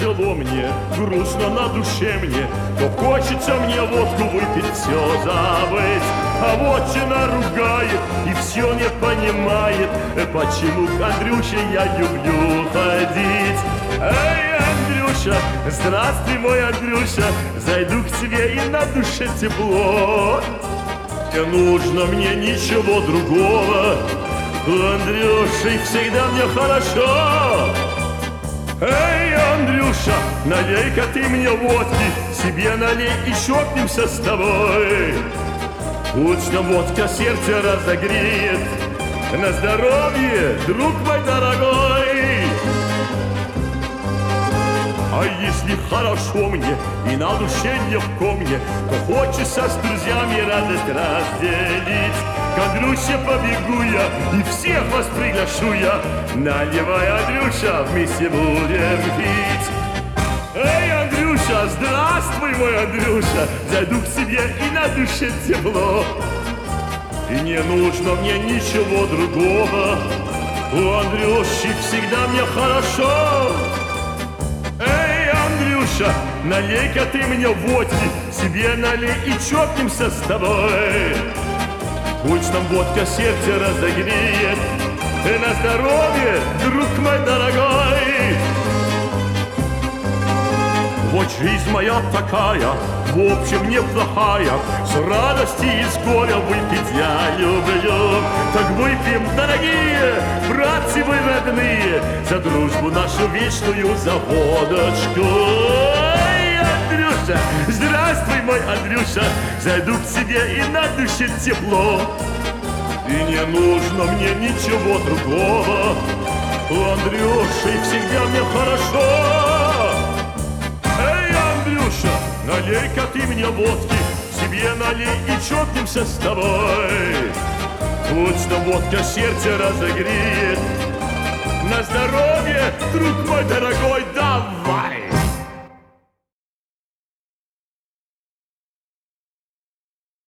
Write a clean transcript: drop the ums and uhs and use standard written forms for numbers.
тяжело мне, грустно на душе мне, то хочется мне водку выпить, все забыть. А вот жена ругает и все не понимает, почему к Андрюше я люблю ходить. Эй, Андрюша, здравствуй, мой Андрюша, зайду к тебе и на душе тепло. Не нужно мне ничего другого, Андрюша, и всегда мне хорошо. Эй, Андрюша, налей-ка ты мне водки, себе налей и чокнемся с тобой. Пусть нам водка сердце разогреет, на здоровье, друг мой дорогой. А если хорошо мне и на душе легко мне, то хочется с друзьями радость разделить. К Андрюше побегу я и всех вас приглашу я. Наливай, Андрюша, вместе будем пить. Эй, Андрюша, здравствуй, мой Андрюша, зайду к себе и на душе тепло. И не нужно мне ничего другого, у Андрюши всегда мне хорошо. Эй, Андрюша, налей-ка ты мне водки, себе налей и чокнемся с тобой. Пусть нам водка сердце разогреет, и на здоровье, друг мой дорогой. Вот жизнь моя такая, в общем неплохая, с радости и с горя выпить я люблю. Так выпьем, дорогие братцы вы родные, за дружбу нашу вечную, за водочку. Эй, Андрюша, здравствуй, мой Андрюша, зайду к тебе и на душе тепло. И не нужно мне ничего другого, у Андрюши всегда мне хорошо. Налей-ка ты мне водки, себе налей и чокнемся с тобой. Пусть нам водка сердце разогреет, на здоровье, друг мой дорогой.